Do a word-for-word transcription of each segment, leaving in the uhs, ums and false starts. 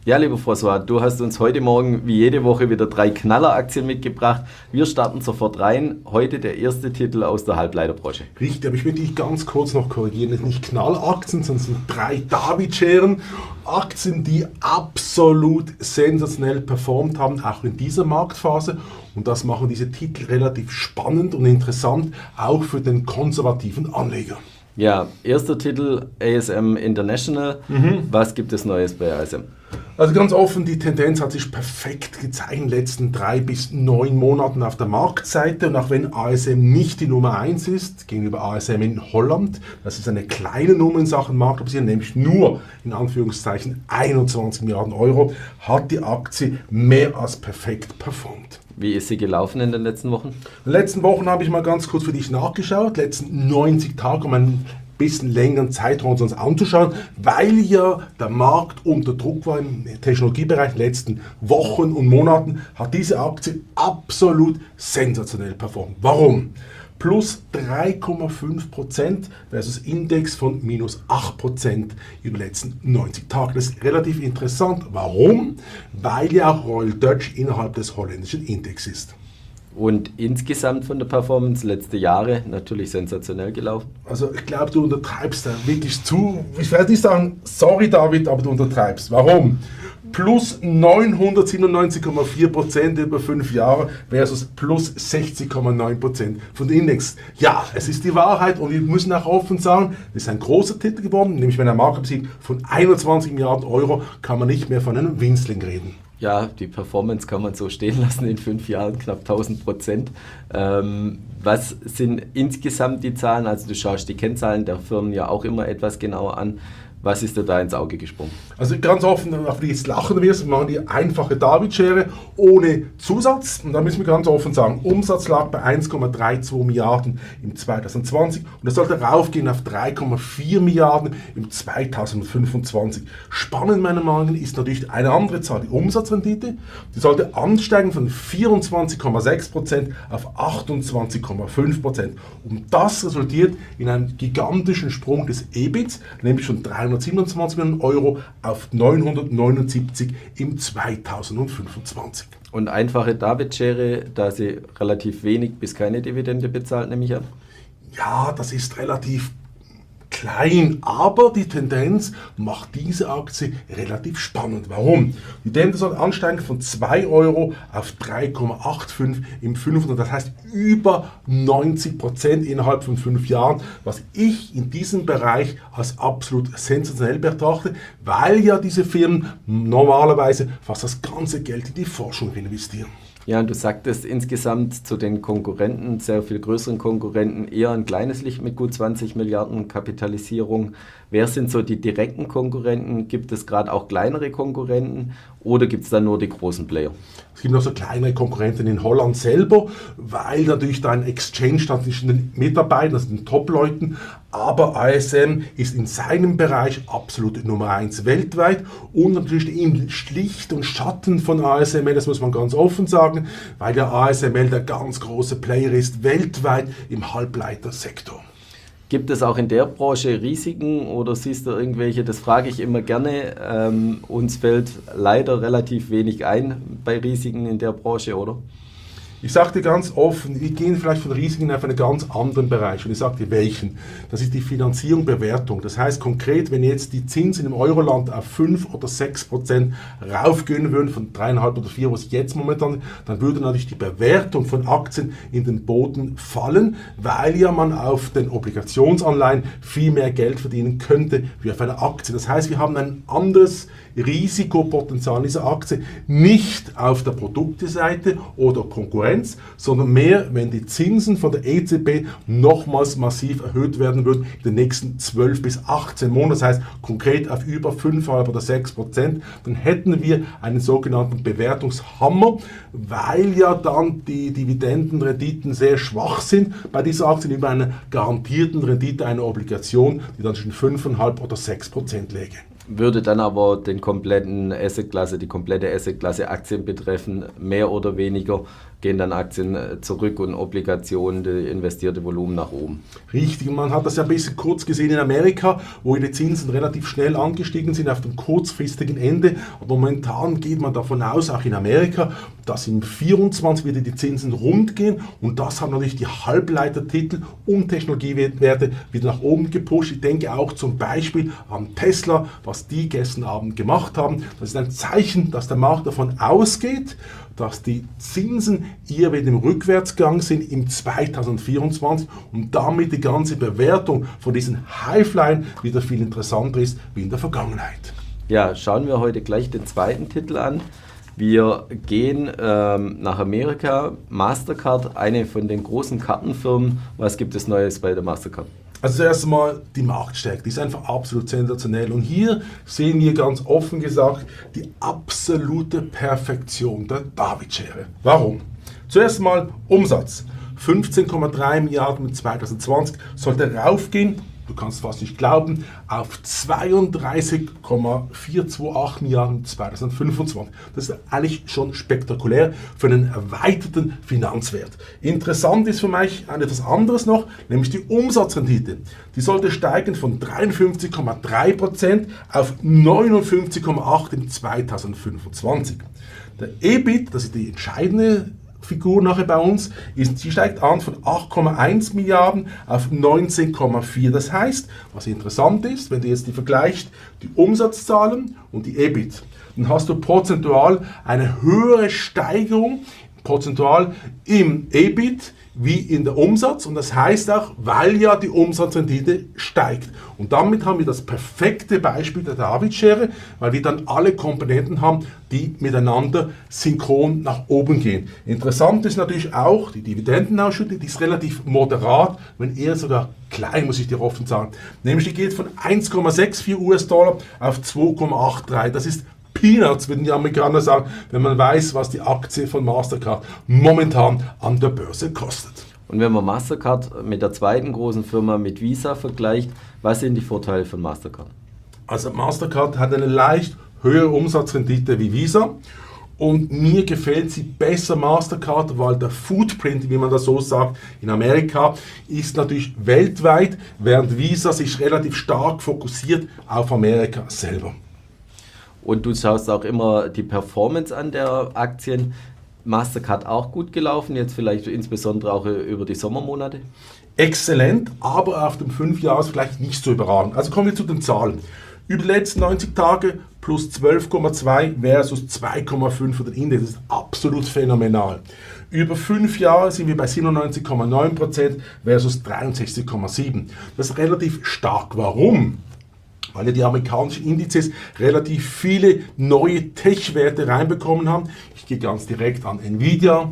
Ja, lieber François, du hast uns heute Morgen wie jede Woche wieder drei Knalleraktien mitgebracht. Wir starten sofort rein. Heute der erste Titel aus der Halbleiterbranche. Richtig, aber ich will dich ganz kurz noch korrigieren. Es sind nicht Knalleraktien, sondern es sind drei David-Scheren. Aktien, die absolut sensationell performt haben, auch in dieser Marktphase. Und das machen diese Titel relativ spannend und interessant, auch für den konservativen Anleger. Ja, erster Titel A S M International. Mhm. Was gibt es Neues bei A S M? Also ganz offen, die Tendenz hat sich perfekt gezeigt in den letzten drei bis neun Monaten auf der Marktseite. Und auch wenn A S M nicht die Nummer eins ist, gegenüber A S M in Holland, das ist eine kleine Nummer in Sachen Marktkapitalisierung, nämlich nur in Anführungszeichen einundzwanzig Milliarden Euro, hat die Aktie mehr als perfekt performt. Wie ist sie gelaufen in den letzten Wochen? In den letzten Wochen habe ich mal ganz kurz für dich nachgeschaut, die letzten neunzig Tage, um einen bisschen längeren Zeitraum uns anzuschauen, weil ja der Markt unter Druck war im Technologiebereich in den letzten Wochen und Monaten, hat diese Aktie absolut sensationell performt. Warum? Plus drei Komma fünf Prozent versus Index von minus acht Prozent über die letzten neunzig Tage. Das ist relativ interessant. Warum? Weil ja auch Royal Dutch innerhalb des holländischen Index ist. Und insgesamt von der Performance letzte Jahre natürlich sensationell gelaufen. Also ich glaube, du untertreibst da wirklich zu. Ich werde nicht sagen, sorry David, aber du untertreibst. Warum? Plus neunhundertsiebenundneunzig Komma vier Prozent über fünf Jahre versus plus sechzig Komma neun Prozent von dem Index. Ja, es ist die Wahrheit und wir müssen auch offen sagen, das ist ein großer Titel geworden, nämlich wenn er Markt sieht von einundzwanzig Milliarden Euro, kann man nicht mehr von einem Winzling reden. Ja, die Performance kann man so stehen lassen in fünf Jahren, knapp tausend Prozent. Ähm, was sind insgesamt die Zahlen? Also du schaust die Kennzahlen der Firmen ja auch immer etwas genauer an. Was ist dir da ins Auge gesprungen? Also ganz offen, auf die jetzt lachen wirst, wir machen die einfache David-Schere ohne Zusatz. Und da müssen wir ganz offen sagen, Umsatz lag bei eins Komma zweiunddreißig Milliarden im zweitausendzwanzig und das sollte raufgehen auf drei Komma vier Milliarden im zweitausendfünfundzwanzig. Spannend meiner Meinung nach ist natürlich eine andere Zahl, die Umsatzrendite. Die sollte ansteigen von vierundzwanzig Komma sechs Prozent auf achtundzwanzig Komma fünf Prozent. Und das resultiert in einem gigantischen Sprung des E B I Ts, nämlich von dreihundertsiebenundzwanzig Millionen Euro auf neunhundertneunundsiebzig im zweitausendfünfundzwanzig. Und einfache David-Schere, da sie relativ wenig bis keine Dividende bezahlt, nehme ich an? Ja, das ist relativ klein, aber die Tendenz macht diese Aktie relativ spannend. Warum? Die Tendenz soll ansteigen von zwei Euro auf drei Komma fünfundachtzig im fünfhundert, das heißt über neunzig Prozent innerhalb von fünf Jahren, was ich in diesem Bereich als absolut sensationell betrachte, weil ja diese Firmen normalerweise fast das ganze Geld in die Forschung investieren. Ja, und du sagtest insgesamt zu den Konkurrenten, sehr viel größeren Konkurrenten, eher ein kleines Licht mit gut zwanzig Milliarden Kapitalisierung. Wer sind so die direkten Konkurrenten? Gibt es gerade auch kleinere Konkurrenten oder gibt es da nur die großen Player? Es gibt noch so kleinere Konkurrenten in Holland selber, weil natürlich da ein Exchange stand zwischen den Mitarbeitern, also den Top-Leuten, aber A S M ist in seinem Bereich absolut Nummer eins weltweit und natürlich im Licht und Schatten von A S M L, das muss man ganz offen sagen, weil der A S M L der ganz große Player ist weltweit im Halbleitersektor. Gibt es auch in der Branche Risiken oder siehst du irgendwelche, das frage ich immer gerne, ähm, uns fällt leider relativ wenig ein bei Risiken in der Branche, oder? Ich sage dir ganz offen, wir gehen vielleicht von Risiken auf einen ganz anderen Bereich und ich sage dir welchen. Das ist die Finanzierung, Bewertung. Das heißt konkret, wenn jetzt die Zinsen im Euroland auf fünf oder sechs Prozent raufgehen würden, von drei Komma fünf oder vier, was jetzt momentan ist, dann würde natürlich die Bewertung von Aktien in den Boden fallen, weil ja man auf den Obligationsanleihen viel mehr Geld verdienen könnte wie auf einer Aktie. Das heißt, wir haben ein anderes Risikopotenzial dieser Aktie, nicht auf der Produkteseite oder Konkurrenz, sondern mehr, wenn die Zinsen von der E Z B nochmals massiv erhöht werden würden in den nächsten zwölf bis achtzehn Monaten, das heißt konkret auf über fünf Komma fünf oder sechs Prozent, dann hätten wir einen sogenannten Bewertungshammer, weil ja dann die Dividendenrenditen sehr schwach sind bei dieser Aktie über einer garantierten Rendite einer Obligation, die dann zwischen fünf Komma fünf oder sechs Prozent läge. Würde dann aber den kompletten Assetklasse, die komplette Assetklasse Aktien betreffen, mehr oder weniger gehen dann Aktien zurück und Obligationen, das investierte Volumen nach oben. Richtig, und man hat das ja ein bisschen kurz gesehen in Amerika, wo die Zinsen relativ schnell angestiegen sind auf dem kurzfristigen Ende. Und momentan geht man davon aus, auch in Amerika, dass im vierundzwanzig wieder die Zinsen rund gehen, und das hat natürlich die Halbleitertitel und Technologiewerte wieder nach oben gepusht. Ich denke auch zum Beispiel an Tesla, was die gestern Abend gemacht haben. Das ist ein Zeichen, dass der Markt davon ausgeht, dass die Zinsen eher wieder im Rückwärtsgang sind im zweitausendvierundzwanzig und damit die ganze Bewertung von diesen Highflyern wieder viel interessanter ist wie in der Vergangenheit. Ja, schauen wir heute gleich den zweiten Titel an. Wir gehen ähm, nach Amerika. Mastercard, eine von den großen Kartenfirmen. Was gibt es Neues bei der Mastercard? Also zuerst einmal die Marktstärke, die ist einfach absolut sensationell. Und hier sehen wir ganz offen gesagt die absolute Perfektion der David-Schere. Warum? Zuerst mal Umsatz. fünfzehn Komma drei Milliarden zweitausendzwanzig sollte raufgehen, du kannst fast nicht glauben, auf zweiunddreißig Komma vierhundertachtundzwanzig Milliarden zweitausendfünfundzwanzig. Das ist eigentlich schon spektakulär für einen erweiterten Finanzwert. Interessant ist für mich etwas anderes noch, nämlich die Umsatzrendite. Die sollte steigen von dreiundfünfzig Komma drei Prozent auf neunundfünfzig Komma acht Prozent im zweitausendfünfundzwanzig. Der E B I T, das ist die entscheidende Figur nachher bei uns, ist, die steigt an von acht Komma eins Milliarden auf neunzehn Komma vier. Das heißt, was interessant ist, wenn du jetzt die vergleichst, die Umsatzzahlen und die E B I T, dann hast du prozentual eine höhere Steigerung, prozentual im E B I T wie in der Umsatz, und das heißt auch, weil ja die Umsatzrendite steigt. Und damit haben wir das perfekte Beispiel der David-Schere, weil wir dann alle Komponenten haben, die miteinander synchron nach oben gehen. Interessant ist natürlich auch die Dividendenausschüttung, die ist relativ moderat, wenn eher sogar klein, muss ich dir offen sagen. Nämlich die geht von eins Komma vierundsechzig US-Dollar auf zwei Komma dreiundachtzig. Das ist Peanuts, würden die Amerikaner sagen, wenn man weiß, was die Aktie von Mastercard momentan an der Börse kostet. Und wenn man Mastercard mit der zweiten großen Firma, mit Visa, vergleicht, was sind die Vorteile von Mastercard? Also Mastercard hat eine leicht höhere Umsatzrendite wie Visa, und mir gefällt sie besser, Mastercard, weil der Footprint, wie man das so sagt, in Amerika ist natürlich weltweit, während Visa sich relativ stark fokussiert auf Amerika selber. Und du schaust auch immer die Performance an der Aktien. Mastercard auch gut gelaufen, jetzt vielleicht insbesondere auch über die Sommermonate? Exzellent, aber auf dem Fünfjahresvergleich nicht so überragend. Also kommen wir zu den Zahlen. Über die letzten neunzig Tage plus zwölf Komma zwei versus zwei Komma fünf für den Index. Das ist absolut phänomenal. Über fünf Jahre sind wir bei siebenundneunzig Komma neun Prozent versus dreiundsechzig Komma sieben. Das ist relativ stark. Warum? Weil ja die amerikanischen Indizes relativ viele neue Tech-Werte reinbekommen haben. Ich gehe ganz direkt an Nvidia,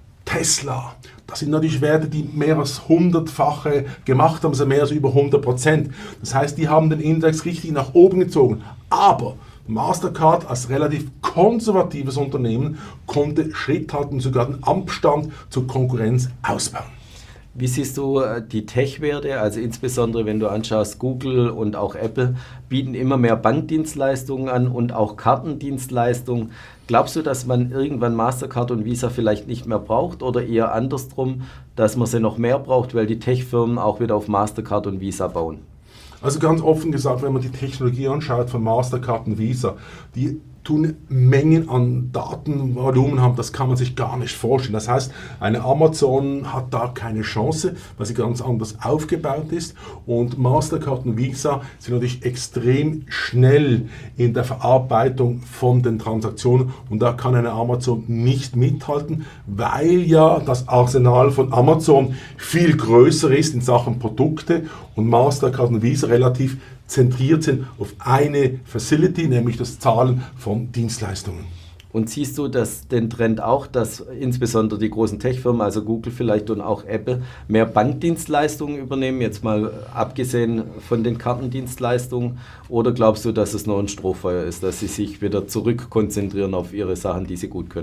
Tesla. Das sind natürlich Werte, die mehr als hundertfache gemacht haben, also mehr als über hundert Prozent. Das heißt, die haben den Index richtig nach oben gezogen. Aber Mastercard als relativ konservatives Unternehmen konnte Schritt halten und sogar den Abstand zur Konkurrenz ausbauen. Wie siehst du die Tech-Werte, also insbesondere wenn du anschaust, Google und auch Apple bieten immer mehr Bankdienstleistungen an und auch Kartendienstleistungen. Glaubst du, dass man irgendwann Mastercard und Visa vielleicht nicht mehr braucht oder eher andersrum, dass man sie noch mehr braucht, weil die Tech-Firmen auch wieder auf Mastercard und Visa bauen? Also ganz offen gesagt, wenn man die Technologie anschaut von Mastercard und Visa, die tun Mengen an Datenvolumen haben, das kann man sich gar nicht vorstellen. Das heißt, eine Amazon hat da keine Chance, weil sie ganz anders aufgebaut ist, und Mastercard und Visa sind natürlich extrem schnell in der Verarbeitung von den Transaktionen, und da kann eine Amazon nicht mithalten, weil ja das Arsenal von Amazon viel größer ist in Sachen Produkte und Mastercard und Visa relativ zentriert sind auf eine Facility, nämlich das Zahlen von Dienstleistungen. Und siehst du das, den Trend auch, dass insbesondere die großen Tech-Firmen, also Google vielleicht und auch Apple, mehr Bankdienstleistungen übernehmen, jetzt mal abgesehen von den Kartendienstleistungen? Oder glaubst du, dass es nur ein Strohfeuer ist, dass sie sich wieder zurückkonzentrieren auf ihre Sachen, die sie gut können?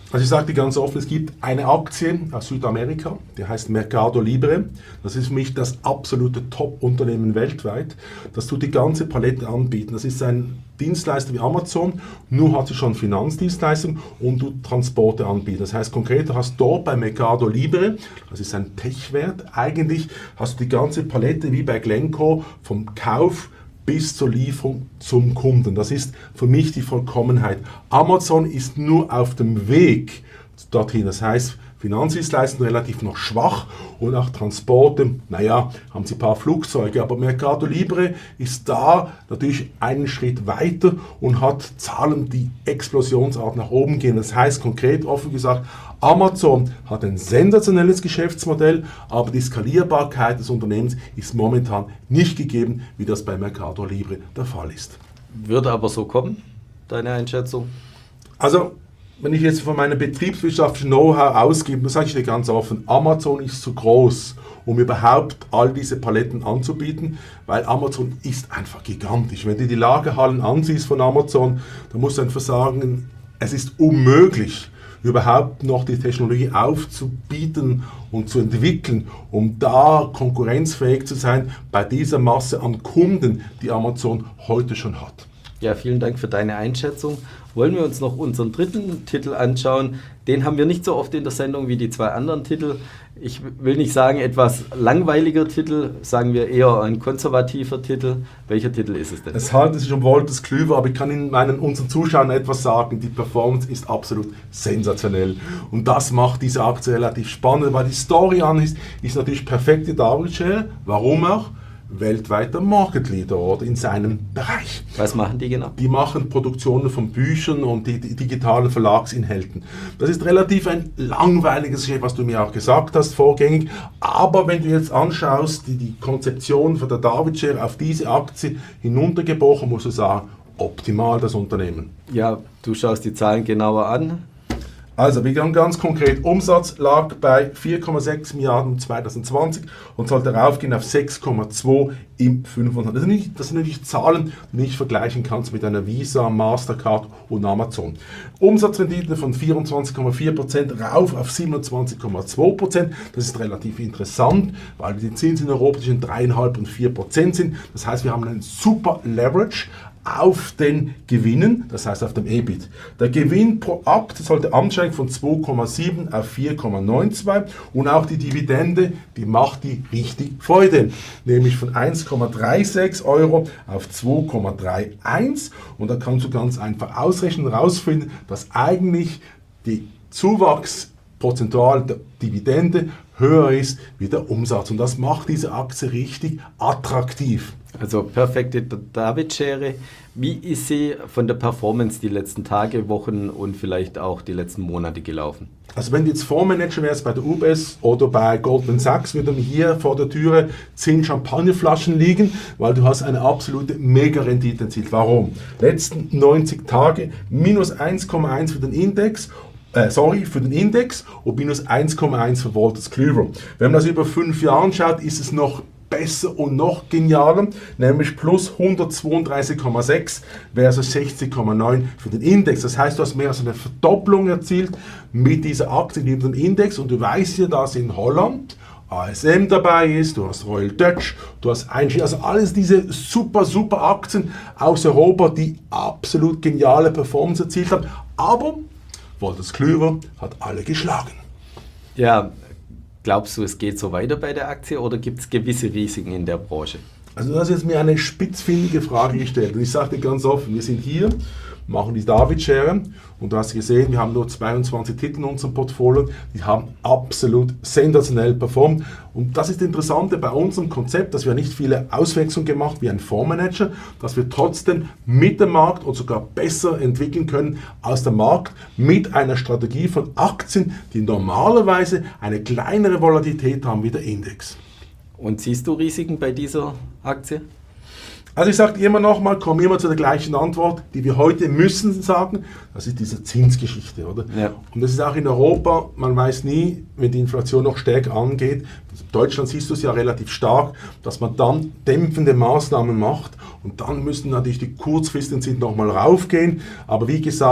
Also ich sage dir ganz offen, es gibt eine Aktie aus Südamerika, die heißt Mercado Libre. Das ist für mich das absolute Top-Unternehmen weltweit. Das tut die ganze Palette anbieten. Das ist ein Dienstleister wie Amazon, nur hat sie schon Finanzdienstleistung und du Transporte anbieten. Das heißt konkret, du hast dort bei Mercado Libre, das ist ein Tech-Wert, eigentlich hast du die ganze Palette wie bei Glencore vom Kauf bis zur Lieferung zum Kunden. Das ist für mich die Vollkommenheit. Amazon ist nur auf dem Weg dorthin. Das heißt, Finanzdienstleistungen relativ noch schwach und auch Transporte, naja, haben sie ein paar Flugzeuge, aber Mercado Libre ist da natürlich einen Schritt weiter und hat Zahlen, die explosionsartig nach oben gehen. Das heißt konkret, offen gesagt, Amazon hat ein sensationelles Geschäftsmodell, aber die Skalierbarkeit des Unternehmens ist momentan nicht gegeben, wie das bei Mercado Libre der Fall ist. Wird aber so kommen, deine Einschätzung? Also, wenn ich jetzt von meinem betriebswirtschaftlichen Know-how ausgehe, dann sage ich dir ganz offen, Amazon ist zu groß, um überhaupt all diese Paletten anzubieten, weil Amazon ist einfach gigantisch. Wenn du die Lagerhallen ansiehst von Amazon, dann musst du einfach sagen, es ist unmöglich, überhaupt noch die Technologie aufzubieten und zu entwickeln, um da konkurrenzfähig zu sein bei dieser Masse an Kunden, die Amazon heute schon hat. Ja, vielen Dank für deine Einschätzung. Wollen wir uns noch unseren dritten Titel anschauen? Den haben wir nicht so oft in der Sendung wie die zwei anderen Titel. Ich will nicht sagen etwas langweiliger Titel, sagen wir eher ein konservativer Titel. Welcher Titel ist es denn? Es handelt sich um Wolters Kluwer, aber ich kann Ihnen meinen, unseren Zuschauern etwas sagen. Die Performance ist absolut sensationell. Und das macht diese Aktie relativ spannend, weil die Story an ist, ist natürlich perfekte Double Share. Warum auch? Weltweiter Market Leader oder in seinem Bereich. Was machen die genau? Die machen Produktionen von Büchern und die, die digitalen Verlagsinhalten. Das ist relativ ein langweiliges Geschäft, was du mir auch gesagt hast vorgängig. Aber wenn du jetzt anschaust, die, die Konzeption von der David Share auf diese Aktie hinuntergebrochen, musst du sagen, optimal das Unternehmen. Ja, du schaust die Zahlen genauer an. Also, wir gehen ganz konkret, Umsatz lag bei vier Komma sechs Milliarden zwanzig zwanzig und sollte raufgehen auf sechs Komma zwei im fünfundzwanzig. Das sind, nicht, das sind natürlich Zahlen, die du nicht vergleichen kannst mit einer Visa, Mastercard und Amazon. Umsatzrendite von vierundzwanzig Komma vier Prozent rauf auf siebenundzwanzig Komma zwei Prozent. Das ist relativ interessant, weil die Zinsen in Europa zwischen drei Komma fünf und vier Prozent sind. Das heißt, wir haben einen super Leverage auf den Gewinnen, das heißt auf dem E B I T. Der Gewinn pro Aktie sollte ansteigen von zwei Komma sieben auf vier Komma zweiundneunzig und auch die Dividende, die macht die richtig Freude, nämlich von eins Komma sechsunddreißig Euro auf zwei Komma einunddreißig und da kannst du ganz einfach ausrechnen und herausfinden, dass eigentlich die Zuwachs prozentual der Dividende höher ist wie der Umsatz und das macht diese Aktie richtig attraktiv. Also perfekte David-Schere. Wie ist sie von der Performance die letzten Tage, Wochen und vielleicht auch die letzten Monate gelaufen? Also wenn du jetzt Fondsmanager wärst bei der U B S oder bei Goldman Sachs, würden hier vor der Türe zehn Champagnerflaschen liegen, weil du hast eine absolute Mega-Rendite erzielt. Warum? Letzten neunzig Tage minus eins Komma eins für den Index. Äh, sorry, für den Index und minus eins Komma eins für Wolters Kluwer. Wenn man das über fünf Jahre anschaut, ist es noch besser und noch genialer, nämlich plus hundertzweiunddreißig Komma sechs versus sechzig Komma neun für den Index. Das heißt, du hast mehr als eine Verdopplung erzielt mit dieser Aktie in dem Index und du weißt ja, dass in Holland A S M dabei ist, du hast Royal Dutch, du hast Einstein, also alles diese super, super Aktien aus Europa, die absolut geniale Performance erzielt haben, aber Wolters Kluwer hat alle geschlagen. Ja, glaubst du, es geht so weiter bei der Aktie oder gibt es gewisse Risiken in der Branche? Also du hast jetzt mir eine spitzfindige Frage gestellt und ich sage dir ganz offen, wir sind hier, machen die David-Schere und du hast gesehen, wir haben nur zweiundzwanzig Titel in unserem Portfolio, die haben absolut sensationell performt und das ist das Interessante bei unserem Konzept, dass wir nicht viele Auswechslungen gemacht wie ein Fondsmanager, dass wir trotzdem mit dem Markt und sogar besser entwickeln können als der Markt mit einer Strategie von Aktien, die normalerweise eine kleinere Volatilität haben wie der Index. Und siehst du Risiken bei dieser Aktie? Also ich sage immer nochmal, komme immer zu der gleichen Antwort, die wir heute müssen sagen, das ist diese Zinsgeschichte, oder? Ja. Und das ist auch in Europa, man weiß nie, wenn die Inflation noch stärker angeht, in Deutschland siehst du es ja relativ stark, dass man dann dämpfende Maßnahmen macht und dann müssen natürlich die kurzfristigen Zinsen nochmal raufgehen, aber wie gesagt,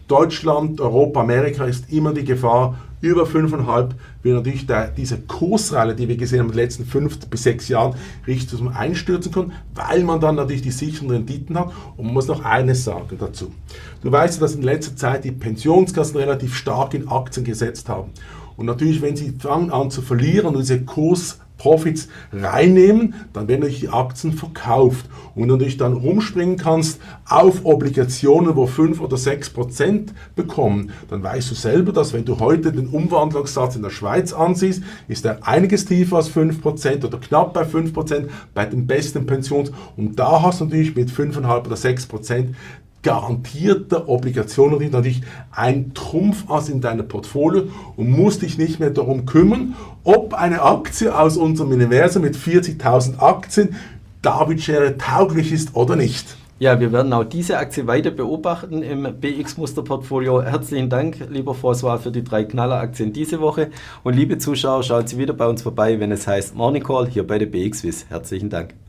Deutschland, Europa, Amerika ist immer die Gefahr, über fünf Komma fünf wird natürlich der, diese Kursrallye, die wir gesehen haben in den letzten fünf bis sechs Jahren, richtig zum Einstürzen können, weil man dann natürlich die sicheren Renditen hat. Und man muss noch eines sagen dazu. Du weißt ja, dass in letzter Zeit die Pensionskassen relativ stark in Aktien gesetzt haben. Und natürlich, wenn sie fangen an zu verlieren und diese Kursprofits reinnehmen, dann werden natürlich die Aktien verkauft. Und wenn du natürlich dann rumspringen kannst auf Obligationen, wo fünf oder sechs Prozent bekommen, dann weißt du selber, dass wenn du heute den Umwandlungssatz in der Schweiz ansiehst, ist er einiges tiefer als fünf Prozent oder knapp bei fünf Prozent bei den besten Pensions. Und da hast du natürlich mit fünf Komma fünf oder sechs Prozent garantierte Obligationen natürlich ein Trumpfass in deinem Portfolio und musst dich nicht mehr darum kümmern, ob eine Aktie aus unserem Universum mit vierzigtausend Aktien David-Schere tauglich ist oder nicht. Ja, wir werden auch diese Aktie weiter beobachten im B X-Muster-Portfolio. Herzlichen Dank, lieber François, für die drei Knaller-Aktien diese Woche. Und liebe Zuschauer, schaut Sie wieder bei uns vorbei, wenn es heißt Morning Call hier bei der B X Wiss. Herzlichen Dank.